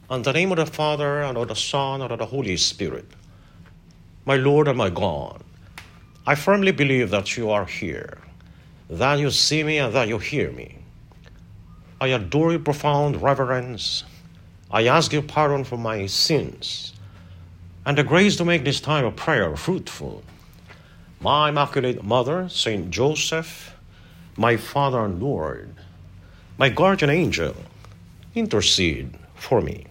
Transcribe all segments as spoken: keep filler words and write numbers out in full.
In the name of the Father, and of the Son, and of the Holy Spirit. My Lord and my God, I firmly believe that you are here, that you see me and that you hear me. I adore your profound reverence. I ask your pardon for my sins and the grace to make this time of prayer fruitful. My Immaculate Mother, Saint Joseph, my Father and Lord, my guardian angel, intercede for me.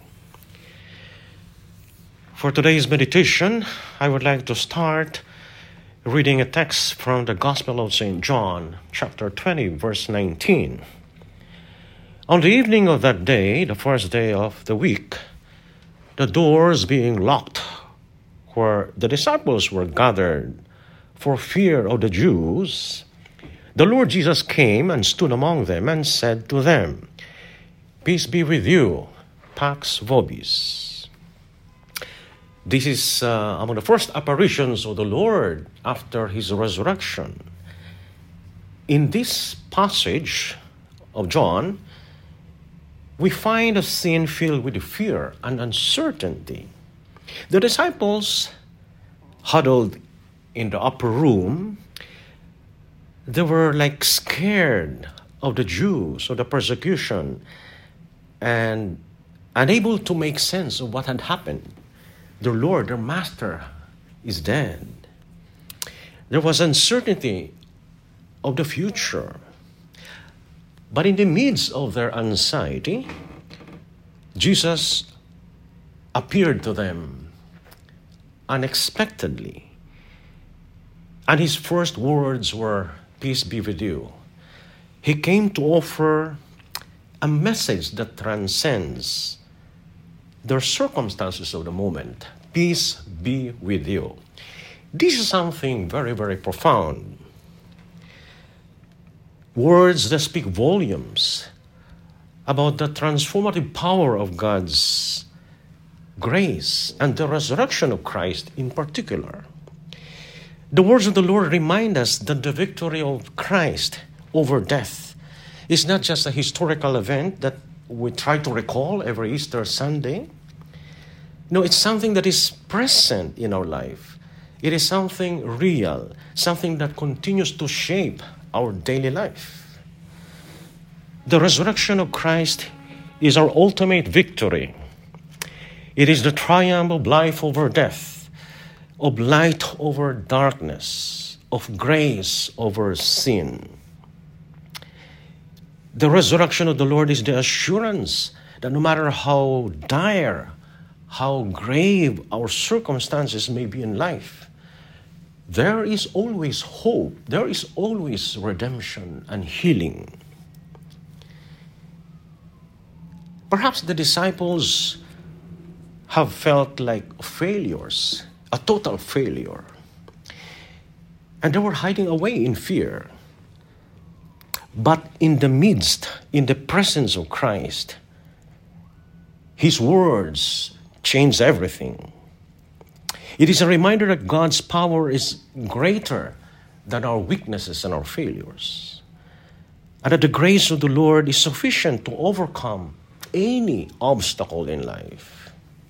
For today's meditation, I would like to start reading a text from the Gospel of Saint John, chapter twenty, verse nineteen. On the evening of that day, the first day of the week, the doors being locked where the disciples were gathered for fear of the Jews, the Lord Jesus came and stood among them and said to them, "Peace be with you, Pax Vobis." This is uh, among the first apparitions of the Lord after his resurrection. In this passage of John, we find a scene filled with fear and uncertainty. The disciples, huddled in the upper room, they were like scared of the Jews, of the persecution, and unable to make sense of what had happened. Their Lord, their Master, is dead. There was uncertainty of the future. But in the midst of their anxiety, Jesus appeared to them unexpectedly. And his first words were, "Peace be with you." He came to offer a message that transcends their circumstances of the moment. Peace be with you. This is something very, very profound. Words that speak volumes about the transformative power of God's grace and the resurrection of Christ in particular. The words of the Lord remind us that the victory of Christ over death is not just a historical event that we try to recall every Easter Sunday. No, it's something that is present in our life. It is something real, something that continues to shape our daily life. The resurrection of Christ is our ultimate victory. It is the triumph of life over death, of light over darkness, of grace over sin. The resurrection of the Lord is the assurance that no matter how dire, how grave our circumstances may be in life, there is always hope, there is always redemption and healing. Perhaps the disciples have felt like failures, a total failure, and they were hiding away in fear. But in the midst, in the presence of Christ, his words changed everything. It is a reminder that God's power is greater than our weaknesses and our failures, and that the grace of the Lord is sufficient to overcome any obstacle in life.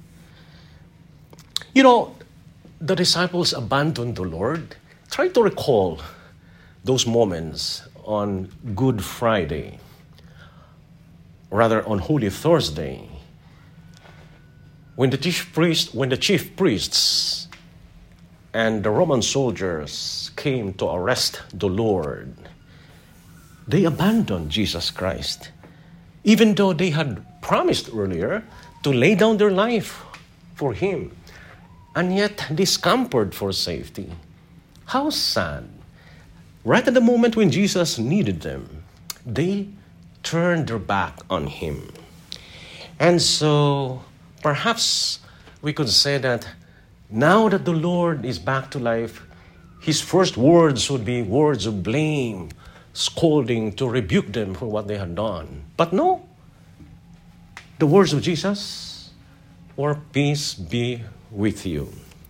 You know, the disciples abandoned the Lord. Try to recall those moments on Good Friday, rather on Holy Thursday, when the chief priest, when the chief priests and the Roman soldiers came to arrest the Lord. They abandoned Jesus Christ, even though they had promised earlier to lay down their life for him, and yet they scampered for safety. How sad. Right at the moment when Jesus needed them, they turned their back on him. And so perhaps we could say that now that the Lord is back to life, his first words would be words of blame, scolding, to rebuke them for what they had done. But no, the words of Jesus were, "Peace be with you."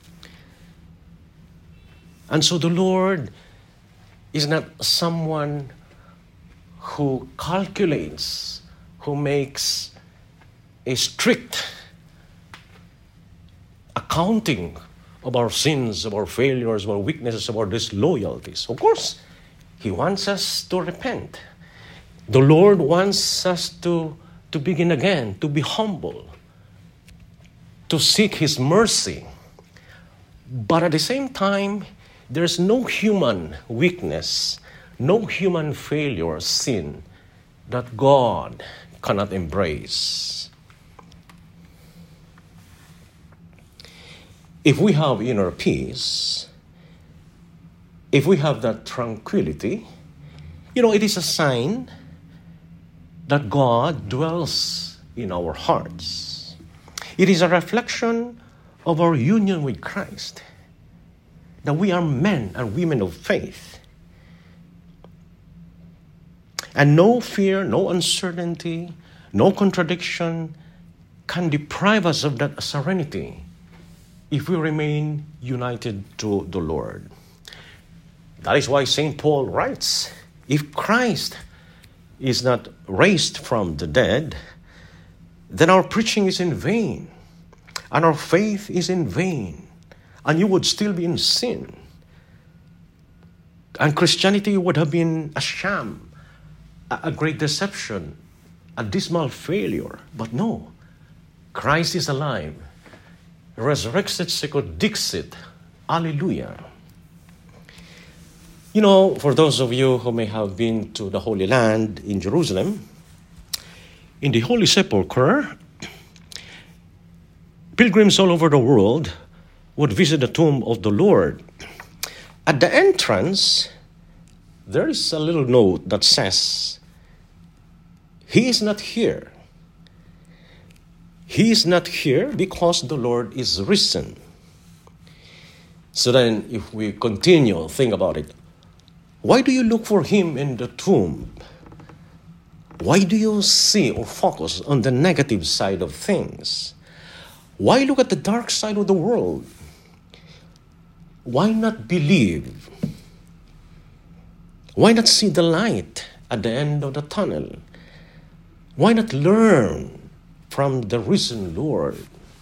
And so the Lord is not someone who calculates, who makes a strict accounting of our sins, of our failures, of our weaknesses, of our disloyalties. Of course, He wants us to repent. The Lord wants us to, to begin again, to be humble, to seek His mercy. But at the same time, there's no human weakness, no human failure, sin, that God cannot embrace. If we have inner peace, if we have that tranquility, you know, it is a sign that God dwells in our hearts. It is a reflection of our union with Christ, that we are men and women of faith. And no fear, no uncertainty, no contradiction can deprive us of that serenity if we remain united to the Lord. That is why Saint Paul writes, if Christ is not raised from the dead, then our preaching is in vain, and our faith is in vain, and you would still be in sin. And Christianity would have been a sham, a great deception, a dismal failure. But no, Christ is alive. Resurrexit secund dixit. Alleluia. You know, for those of you who may have been to the Holy Land in Jerusalem, in the Holy Sepulchre, pilgrims all over the world would visit the tomb of the Lord. At the entrance, there is a little note that says, He is not here. He is not here because the Lord is risen. So then, if we continue, think about it. Why do you look for Him in the tomb? Why do you see or focus on the negative side of things? Why look at the dark side of the world? Why not believe? Why not see the light at the end of the tunnel? Why not learn from the risen Lord?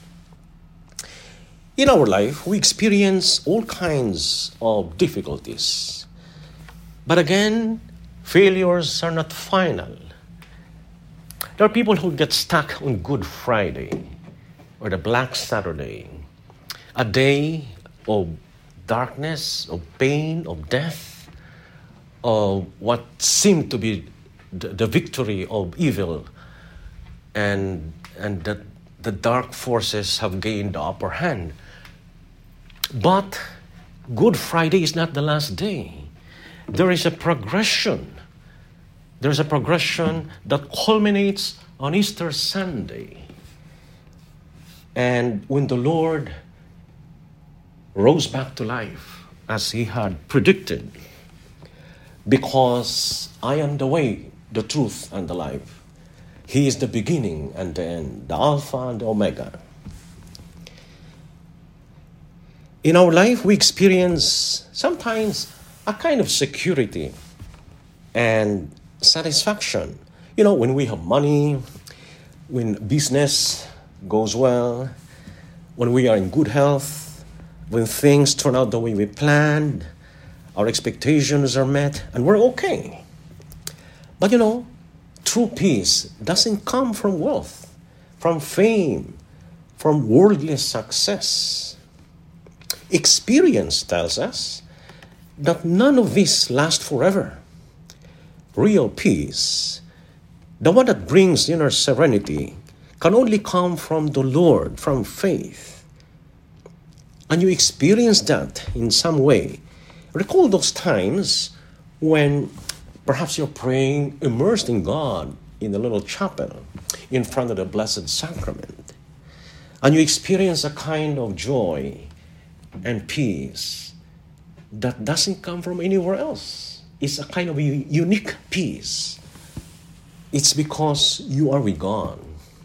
In our life, we experience all kinds of difficulties. But again, failures are not final. There are people who get stuck on Good Friday or the Black Saturday, a day of darkness, of pain, of death, of what seemed to be the, the victory of evil, and and that the dark forces have gained the upper hand. But Good Friday is not the last day. There is a progression. There is a progression that culminates on Easter Sunday. And when the Lord rose back to life, as He had predicted, because I am the way, the truth, and the life. He is the beginning and the end, the Alpha and the Omega. In our life, we experience sometimes a kind of security and satisfaction. You know, when we have money, when business goes well, when we are in good health, when things turn out the way we planned, our expectations are met, and we're okay. But you know, true peace doesn't come from wealth, from fame, from worldly success. Experience tells us that none of this lasts forever. Real peace, the one that brings inner serenity, can only come from the Lord, from faith. And you experience that in some way. Recall those times when perhaps you're praying immersed in God in the little chapel in front of the Blessed Sacrament, and you experience a kind of joy and peace that doesn't come from anywhere else. It's a kind of a unique peace. It's because you are with God.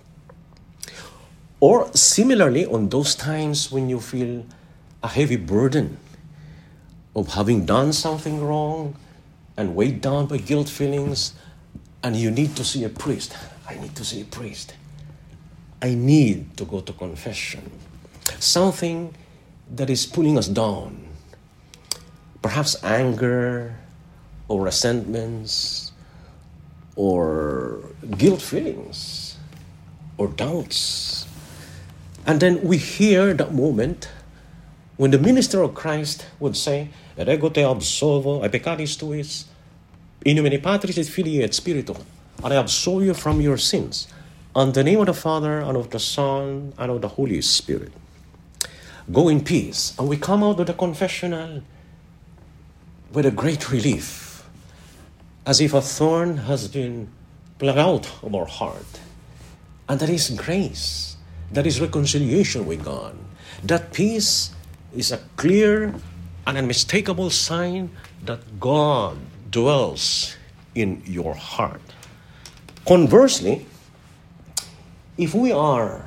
Or similarly, on those times when you feel a heavy burden of having done something wrong and weighed down by guilt feelings, and you need to see a priest. I need to see a priest. I need to go to confession. something that is pulling us down. Perhaps anger or resentments or guilt feelings or doubts. And then we hear that moment when the minister of Christ would say, "Ergo te absolvo ai peccatis tuis, in nomine Patris et Filii et Spiritus, and I absolve you from your sins, in the name of the Father, and of the Son, and of the Holy Spirit. Go in peace." And we come out of the confessional with a great relief, as if a thorn has been plucked out of our heart. And that is grace. That is reconciliation with God. That peace is a clear and unmistakable sign that God dwells in your heart. Conversely, if we are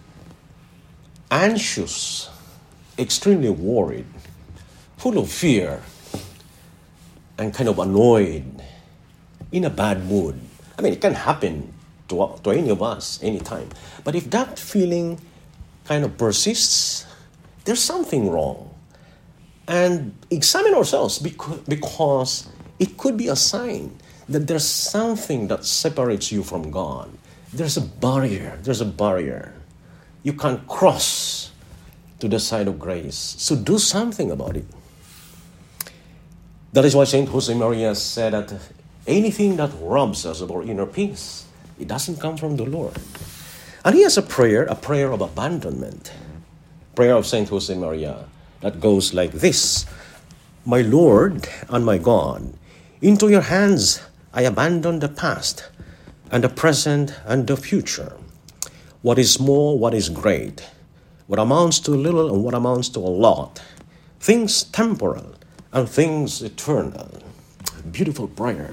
anxious, extremely worried, full of fear, and kind of annoyed, in a bad mood, I mean, it can happen to, to any of us anytime. But if that feeling kind of persists, there's something wrong. And examine ourselves because, because it could be a sign that there's something that separates you from God. There's a barrier. There's a barrier. You can't cross to the side of grace. So do something about it. That is why Saint Josemaria said that anything that robs us of our inner peace, it doesn't come from the Lord. And he has a prayer, a prayer of abandonment. Prayer of Saint Josemaria that goes like this: "My Lord and my God, into your hands I abandon the past and the present and the future. What is small, what is great, what amounts to little and what amounts to a lot, things temporal and things eternal." Beautiful prayer.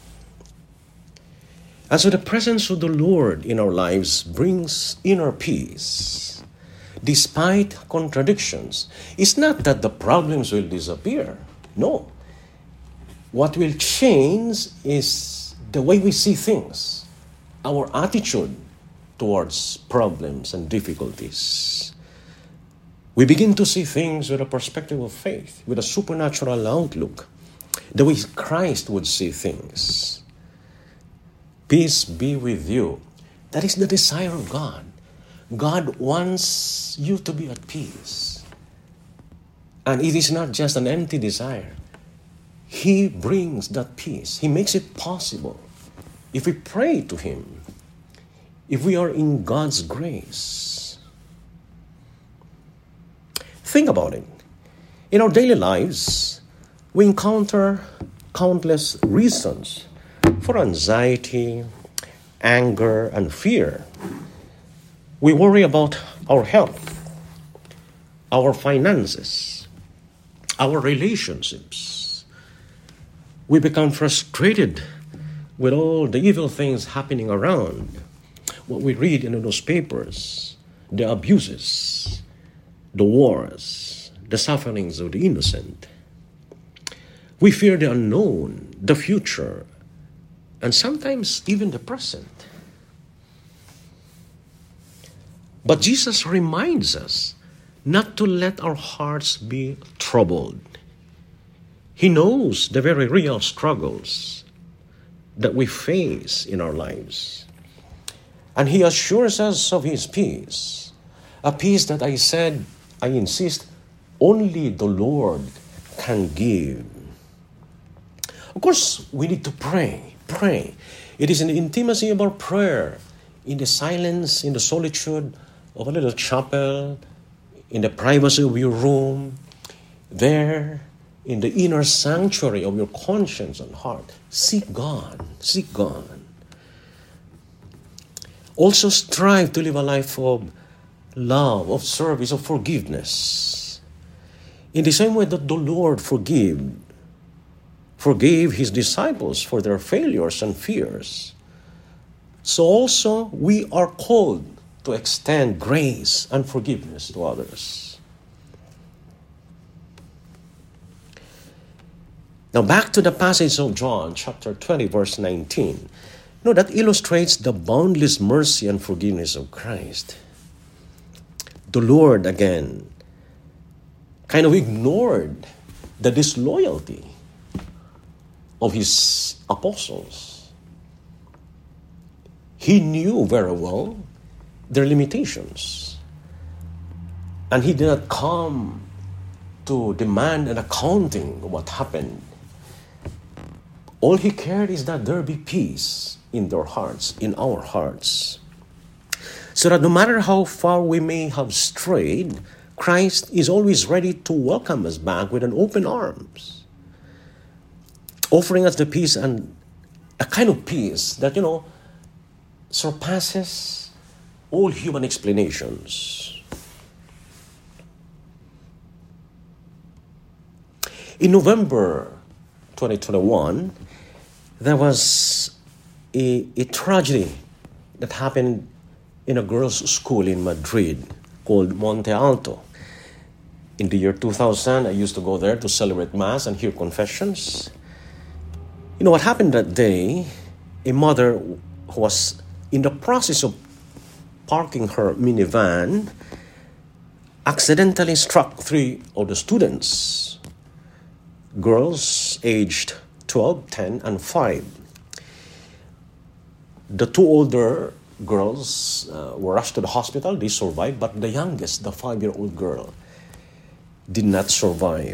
And so the presence of the Lord in our lives brings inner peace. Despite contradictions, it's not that the problems will disappear. No. What will change is the way we see things, our attitude towards problems and difficulties. We begin to see things with a perspective of faith, with a supernatural outlook, the way Christ would see things. Peace be with you. That is the desire of God. God wants you to be at peace. And it is not just an empty desire. He brings that peace. He makes it possible. If we pray to Him, if we are in God's grace. Think about it. In our daily lives, we encounter countless reasons for anxiety, anger, and fear. We worry about our health, our finances, our relationships. We become frustrated with all the evil things happening around, what we read in the newspapers, the abuses, the wars, the sufferings of the innocent. We fear the unknown, the future, and sometimes even the present. But Jesus reminds us not to let our hearts be troubled. He knows the very real struggles that we face in our lives. And He assures us of His peace, a peace that I said, I insist, only the Lord can give. Of course, we need to pray, pray. It is in the intimacy of our prayer, in the silence, in the solitude of a little chapel, in the privacy of your room, there, in the inner sanctuary of your conscience and heart. Seek God, seek God. Also strive to live a life of love, of service, of forgiveness. In the same way that the Lord forgave, forgave His disciples for their failures and fears, so also we are called to extend grace and forgiveness to others. Now back to the passage of John chapter twenty, verse nineteen. No, that illustrates the boundless mercy and forgiveness of Christ. the Lord again kind of ignored the disloyalty of his apostles. He knew very well their limitations. And he did not come to demand an accounting of what happened. All he cared is that there be peace in their hearts, in our hearts. So that no matter how far we may have strayed, Christ is always ready to welcome us back with an open arms, offering us the peace, and a kind of peace that, you know, surpasses all human explanations. In November twenty twenty-one, there was a, a tragedy that happened in a girls' school in Madrid called Monte Alto. In the year two thousand, I used to go there to celebrate Mass and hear confessions. You know what happened that day? A mother who was in the process of parking her minivan accidentally struck three of the students, girls aged twelve, ten, and five. The two older girls uh, were rushed to the hospital. They survived, but the youngest, the five-year-old girl, did not survive.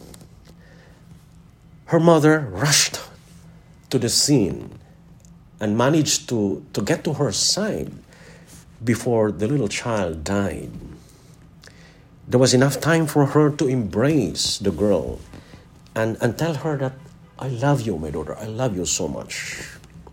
Her mother rushed to the scene and managed to, to get to her side before the little child died. There was enough time for her to embrace the girl and, and tell her that, I love you, my daughter, I love you so much.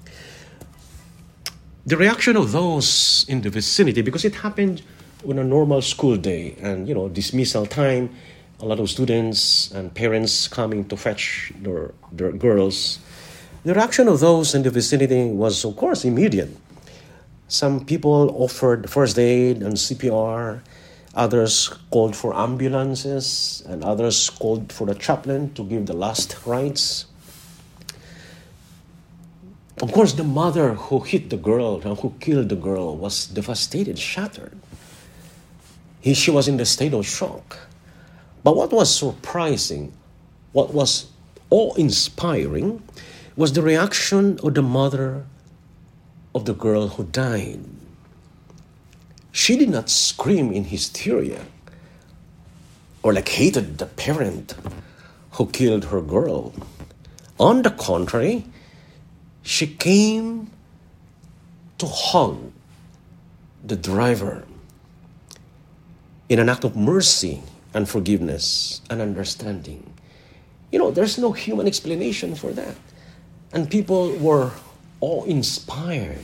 The reaction of those in the vicinity, because it happened on a normal school day and, you know, dismissal time, a lot of students and parents coming to fetch their, their girls. The reaction of those in the vicinity was, of course, immediate. Some people offered first aid and C P R. Others called for ambulances, and others called for the chaplain to give the last rites. Of course, the mother who hit the girl and who killed the girl was devastated, shattered. He, she was in the state of shock. But what was surprising, what was awe-inspiring, was the reaction of the mother of the girl who died. She did not scream in hysteria or like hated the parent who killed her girl. On the contrary, she came to hug the driver in an act of mercy and forgiveness and understanding. You know, there's no human explanation for that. And people were awe-inspired.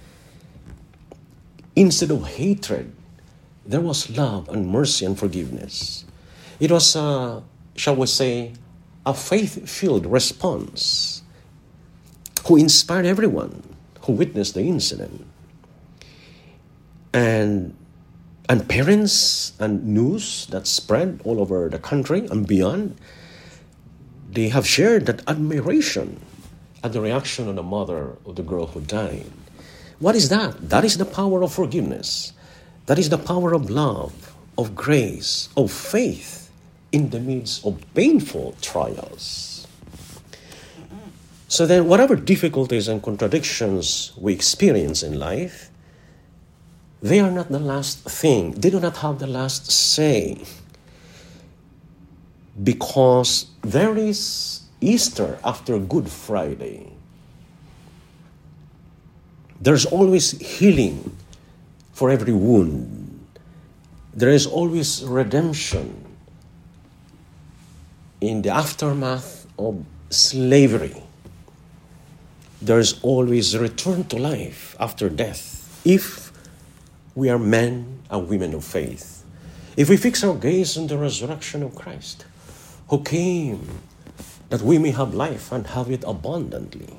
Instead of hatred, there was love and mercy and forgiveness. It was, uh, shall we say, a faith-filled response who inspired everyone who witnessed the incident. And, and parents and news that spread all over the country and beyond, they have shared that admiration at the reaction of the mother of the girl who died. What is that? That is the power of forgiveness. That is the power of love, of grace, of faith in the midst of painful trials. So then, whatever difficulties and contradictions we experience in life, they are not the last thing. They do not have the last say. Because there is Easter after Good Friday. There's always healing for every wound. There is always redemption in the aftermath of slavery. There's always return to life after death if we are men and women of faith. If we fix our gaze on the resurrection of Christ, who came that we may have life and have it abundantly.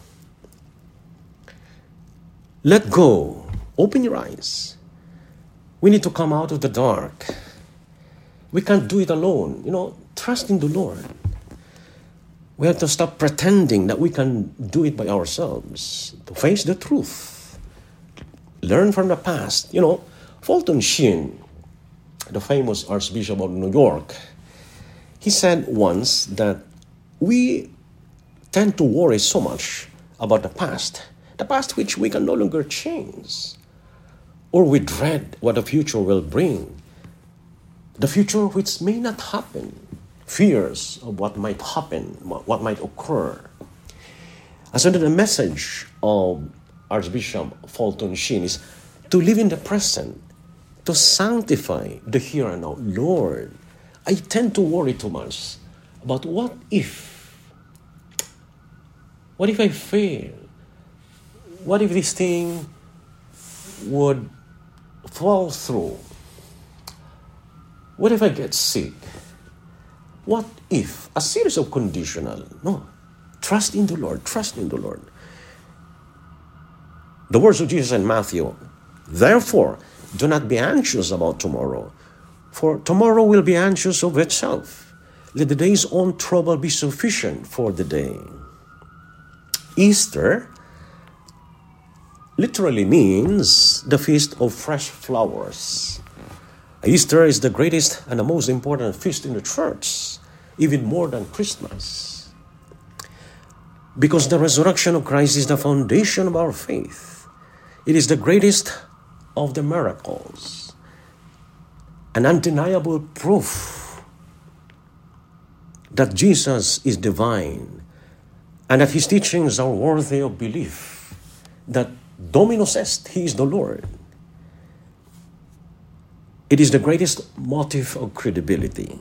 Let go. Open your eyes. We need to come out of the dark. We can't do it alone. You know, trust in the Lord. We have to stop pretending that we can do it by ourselves. To face the truth. Learn from the past. You know, Fulton Sheen the famous Archbishop of New York, he said once that we tend to worry so much about the past, the past which we can no longer change, or we dread what the future will bring, the future which may not happen, fears of what might happen, what might occur. And so the message of Archbishop Fulton Sheen is to live in the present, to sanctify the here and now. Lord, I tend to worry too much about what if? What if I fail? What if this thing would fall through? What if I get sick? What if? A series of conditional. No. Trust in the Lord. Trust in the Lord. The words of Jesus in Matthew, therefore, do not be anxious about tomorrow, for tomorrow will be anxious of itself. Let the day's own trouble be sufficient for the day. Easter literally means the feast of fresh flowers. Easter is the greatest and the most important feast in the church, even more than Christmas. Because the resurrection of Christ is the foundation of our faith. It is the greatest of the miracles, an undeniable proof that Jesus is divine and that his teachings are worthy of belief, that Dominus est, he is the Lord. It is the greatest motive of credibility.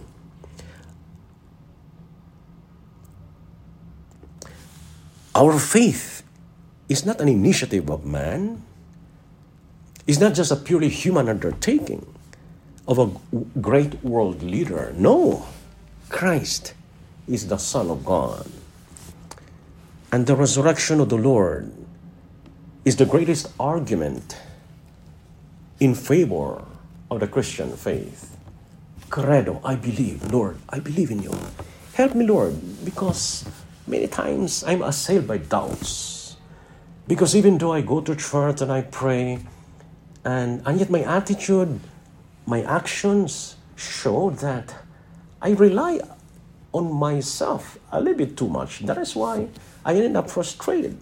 Our faith is not an initiative of man. It's not just a purely human undertaking of a great world leader. No, Christ is the Son of God. And the resurrection of the Lord is the greatest argument in favor of the Christian faith. Credo, I believe, Lord, I believe in you. Help me, Lord, because many times I'm assailed by doubts. Because even though I go to church and I pray, and, and yet my attitude, my actions show that I rely on myself a little bit too much. That is why I end up frustrated.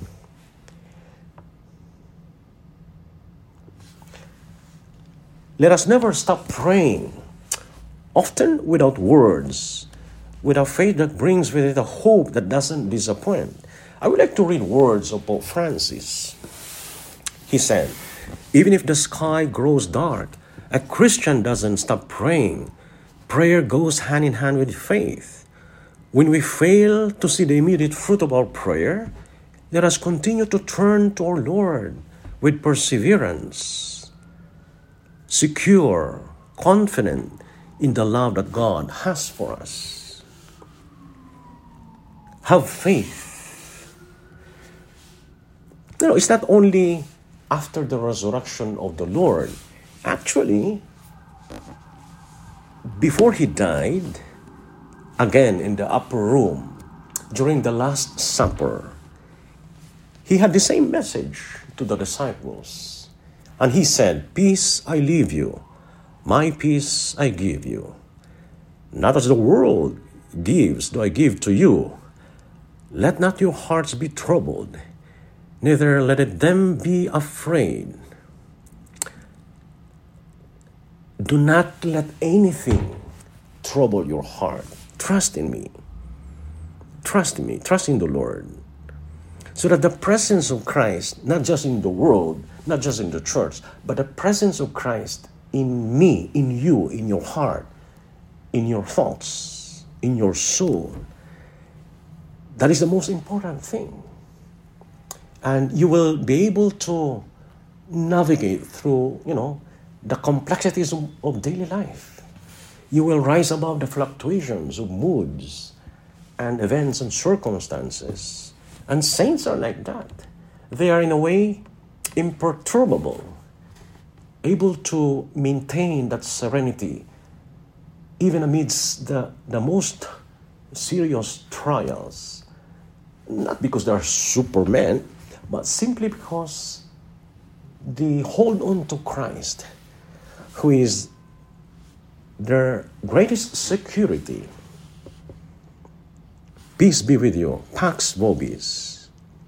Let us never stop praying, often without words, with a faith that brings with it a hope that doesn't disappoint. I would like to read words of Pope Francis. He said, even if the sky grows dark, a Christian doesn't stop praying. Prayer goes hand in hand with faith. When we fail to see the immediate fruit of our prayer, let us continue to turn to our Lord with perseverance, secure, confident in the love that God has for us. Have faith. You know, it's not only after the resurrection of the Lord. Actually, before he died, again in the upper room, during the Last Supper, he had the same message to the disciples. And he said, peace I leave you, my peace I give you. Not as the world gives do I give to you. Let not your hearts be troubled, neither let it them be afraid. Do not let anything trouble your heart. Trust in me. Trust in me. Trust in the Lord. So that the presence of Christ, not just in the world, not just in the church, but the presence of Christ in me, in you, in your heart, in your thoughts, in your soul, that is the most important thing. And you will be able to navigate through, you know, the complexities of, of daily life. You will rise above the fluctuations of moods and events and circumstances. And saints are like that. They are in a way imperturbable, able to maintain that serenity even amidst the, the most serious trials. Not because they are supermen, but simply because they hold on to Christ, who is their greatest security. Peace be with you, Pax Vobis.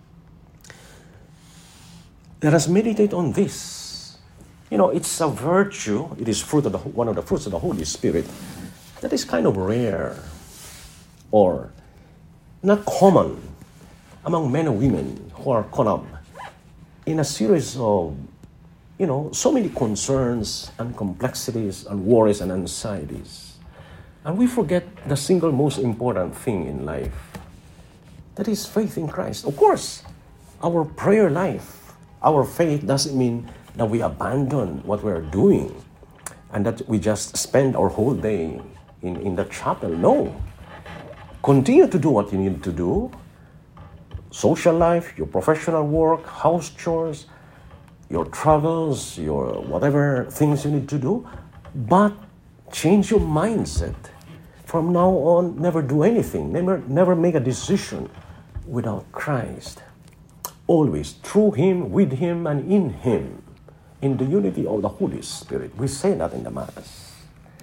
Let us meditate on this. You know, it's a virtue, it is fruit of the, one of the fruits of the Holy Spirit that is kind of rare or not common among men and women who are caught up in a series of, you know, so many concerns and complexities and worries and anxieties. And we forget the single most important thing in life. That is faith in Christ. Of course, our prayer life, our faith doesn't mean that we abandon what we're doing and that we just spend our whole day in, in the chapel. No. Continue to do what you need to do. Social life, your professional work, house chores, your travels, your whatever things you need to do. But change your mindset. From now on, never do anything. Never, never make a decision without Christ. Always through Him, with Him, and in Him. In the unity of the Holy Spirit. We say that in the Mass.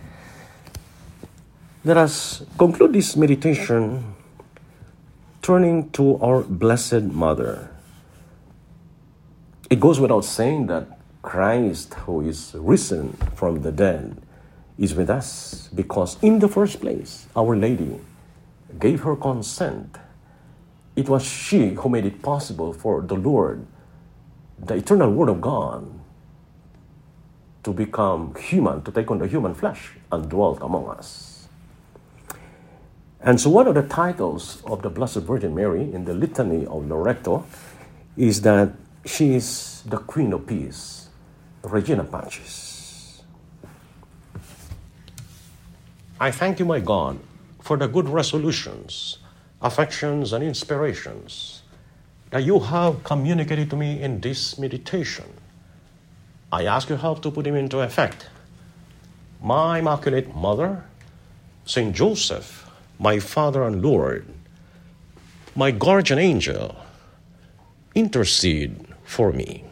Let us conclude this meditation turning to our Blessed Mother. It goes without saying that Christ, who is risen from the dead, is with us because in the first place, Our Lady gave her consent. It was she who made it possible for the Lord, the eternal Word of God, to become human, to take on the human flesh and dwelt among us. And so one of the titles of the Blessed Virgin Mary in the Litany of Loreto is that she is the Queen of Peace, Regina Pacis. I thank you, my God, for the good resolutions, affections, and inspirations that you have communicated to me in this meditation. I ask your help to put them into effect. My Immaculate Mother, Saint Joseph, my Father and Lord, my guardian angel, intercede for me.